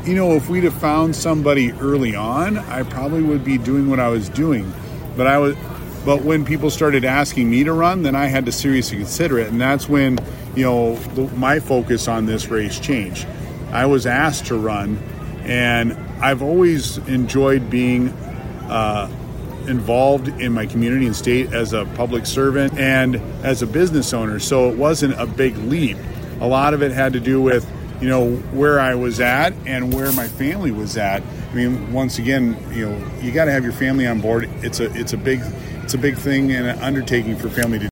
if we'd have found somebody early on, I probably would be doing what I was doing. But when people started asking me to run, then I had to seriously consider it. And that's when, my focus on this race changed. I was asked to run, and I've always enjoyed being involved in my community and state as a public servant and as a business owner. So it wasn't a big leap. A lot of it had to do with, where I was at and where my family was at. I mean, once again, you got to have your family on board. It's a big thing and an undertaking for family to